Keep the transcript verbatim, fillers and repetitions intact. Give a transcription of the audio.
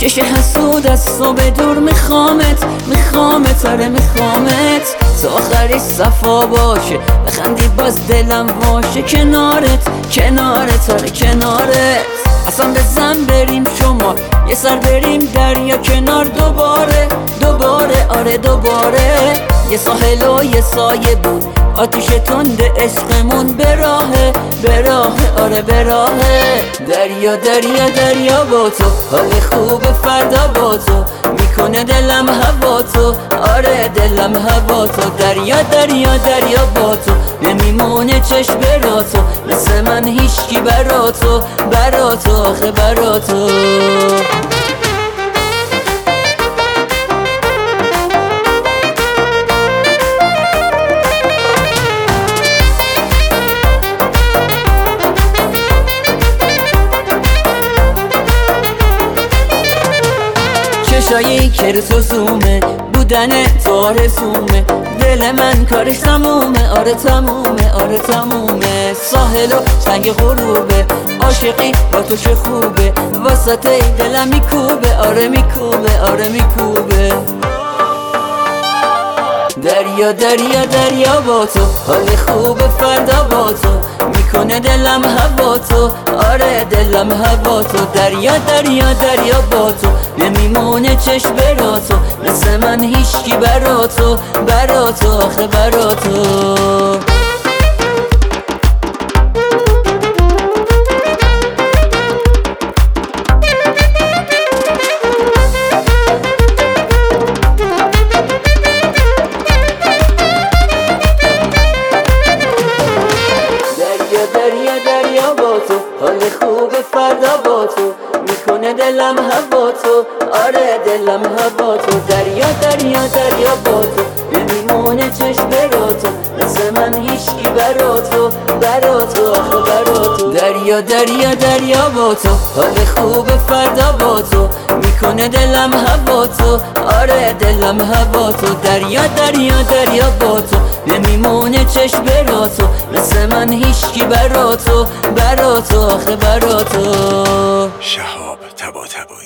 چش حسود از صبح دور میخوامت میخوامت آره میخوامت تا آخری صفا باشه بخندی باز دلم باشه کنارت کنارت آره کنارت اصلا بزن بریم شما یه سر بریم دریا کنار دوباره دوباره آره دوباره یه ساحل و یه سایه بود آتیش تند عشقمون به راهه به راهه آره به راهه دریا دریا دریا با تو حال خوب فردا با تو میکنه دلم هوا تو آره دلم هوا تو دریا دریا دریا با تو نمیمونه چشم برا تو مثل من هیچکی برا تو برا تو آخه برا تو چشایی که تو زومه بودن تو آرزومه دل من کارش تمومه آره تمومه آره تمومه ساحل و سنگ غروبه عاشقی با تو چه خوبه واسطه دلم میکوبه آره میکوبه آره میکوبه دریا دریا دریا با تو حال خوب فردا با تو میکنه دلم هوا تو آره دلم هوا تو دریا دریا دریا با تو نمیمونه چشم برا تو مثل من هیچکی برا تو برا تو آخه برا تو دریا دریا با تو حال خوب فردا با تو میکنه دلم هوا تو آره دلم هوا تو دریا دریا دریا با تو نمیمونه چشم برا تو مثل من هیچکی برا تو برا تو آخه برا تو دریا دریا دریا با تو حال خوب فردا با تو میکنه دلم هوا تو آره دلم هوا تو دریا دریا دریا با تو نمیمونه چشم برا تو مثل من هیچکی برا تو برا تو آخه برا تو شهاب طباطبایی.